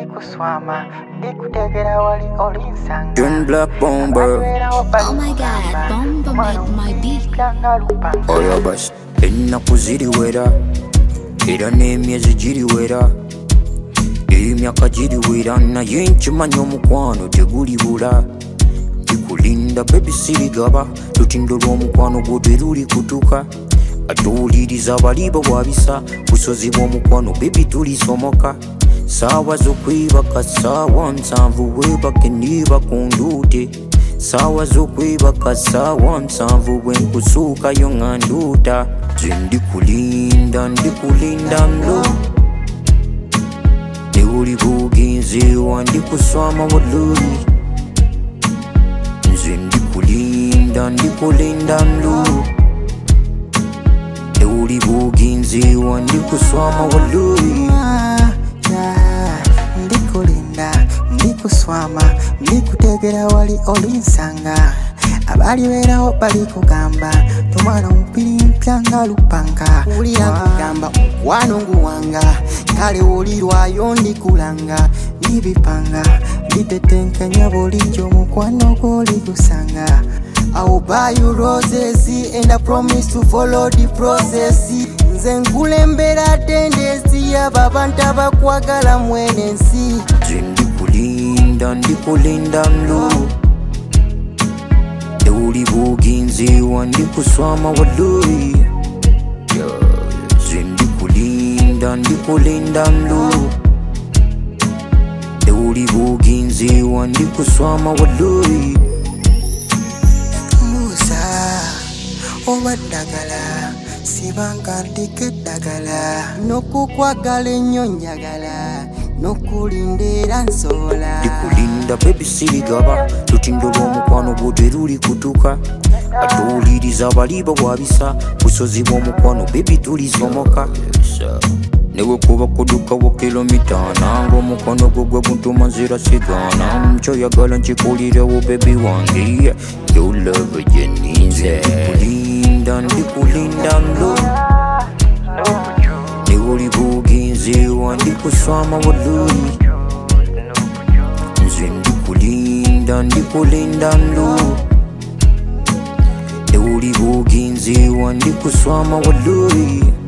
ndikuswama ndikutegera wali olinsanga John Black Bomber. Oh my god, Bomber made my beat. Oya basi ennaku ziriwera era n'emyezi giriwera emyaka giriwera naye nkimanya omukwano tegulibula tikulinda bebi sirigaba lutindo lw'omukwano gwo teruli kutuka atuwuliriza baliba bwabisa busozi bw'omukwano bebi tulisomoka saawa z'okwebaka saawa nsanvu webake niba ku nduute saawa z'okwebaka saawa nsanvu bwe nkusuukayo nga nduuta nze ndikulinda mlo ne buli bw'ogenzeewa ndikuswama waluli nze ndikulinda mlo ne buli bw'ogenzeewa ndikuswama waluli ndikuswama ndikutegera wali olinsanga abali beraho bali kugamba tomwana omupiri mpya nga lupanga wulira kugamba omukwano nguwanga kale wulirwayo ndikulanga ndibipanga nditetenkanya bulijjo omukwano gw'oli gusanga I will buy you roses and I promise to follow the process. Nze nkulembera tendensi y'abantu abakwagala mwenensi. Nze ndikulinda mlo ne buli bw'ogenzeewa ndikuswama waluli nze ndikulinda mlo ne buli bw'ogenzeewa ndikuswama waluli oba ddagala sibanga ndika eddagala n'okukwagala ennyo njagala n'okulinda era nsobola ndikulinda bebi sirigaba lutindo lw'omukwano gwo teruli kutuka atuwuliriza baliba bwabisa busozi bw'omukwano bebi tulisomoka newe kuba kudukawo kilomita nanga omukwano gwo gwe guntuma nzira sigana nkyoyagala nkikulirewo bebi wange you love jeninze ndikulinda mlo ne buli bw'ogenzeewa ndikuswama waluli nze ndikulinda mlo ne buli bw'ogenzeewa ndikuswama waluli